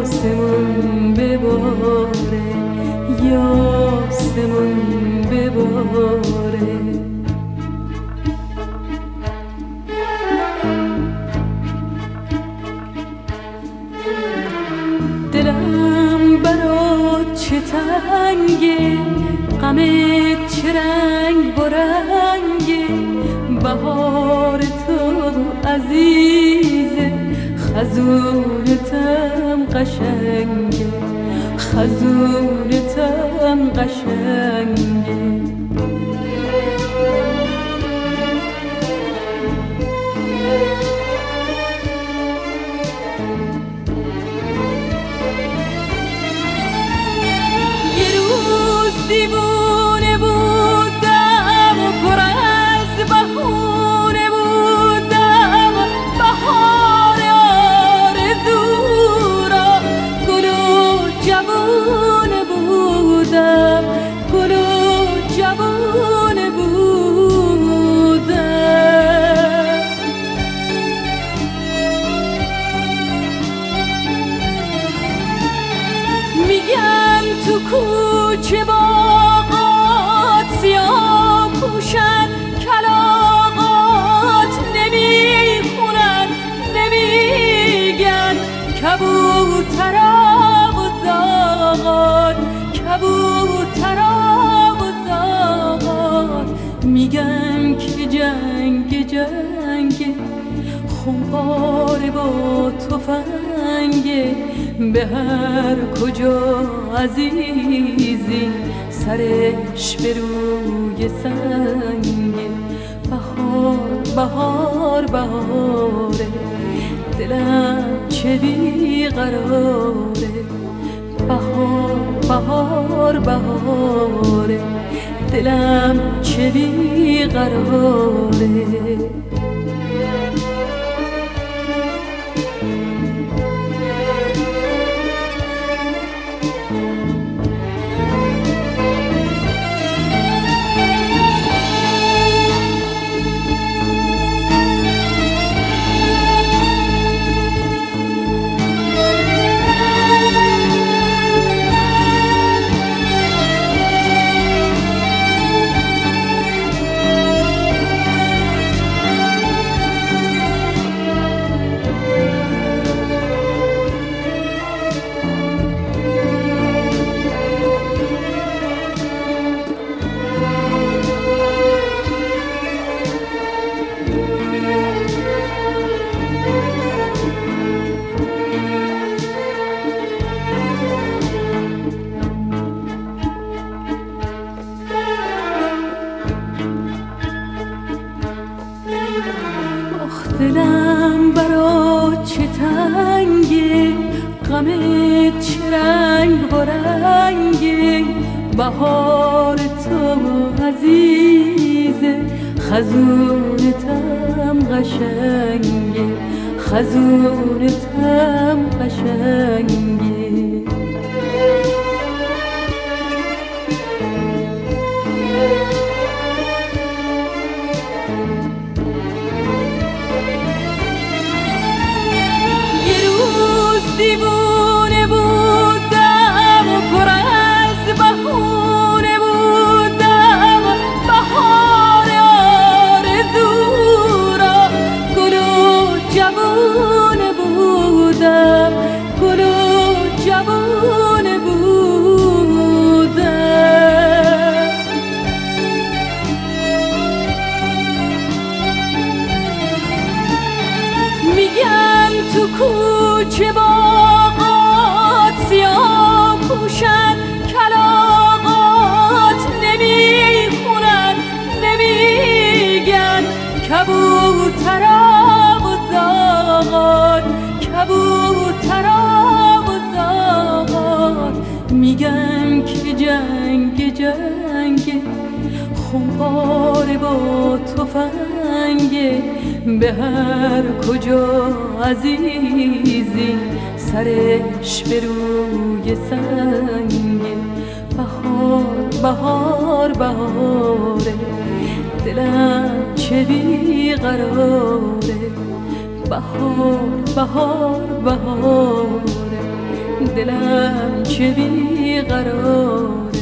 یاسمون بباره، یاسمون بباره. دلم برات چه تنگه، غمت چه رنگ برنگه، بهار تو عزیزه، خزونتم قشنگه، خزونتم قشنگه. دیوونه بودم و پر از بهونه بودم، بهار آرزو را گل و جوونه بودم، گل و جوونه بودم. میگن تو کوچه باغات سیاه پوشن کلاغات، نمیخونن نمیگن کبوترا و زاغات، کبوترا و زاغات. میگن که جنگ جنگ خونپاره با تفنگه، به هر کجا عزیزی سرش به روی سنگه. بهار بهار بهاره، دلم چه بیقراره، بهار بهار بهاره، دلم چه بیقراره. دلم برات چه تنگه، غمت چه رنگ برنگه، بهار تو عزیزه، خزونتم قشنگه، خزونتم قشنگه. دیوونه بودم و پر از بهونه بودم، بهار آرزو را گل و جوونه بودم، گل و جوونه بودم. میگن تو کوچه باغات سیاه پوشن کلاغات، نمیخونن نمیگن کبوترا و زاغات، کبوترا و زاغات. میگن که جنگ جنگ خونپاره با تفنگه، به هر کجا عزیزی سرش به روی سنگه. بهار بهار بهاره، دلم چه بیقراره، بهار بهار بهاره، دلم چه بیقراره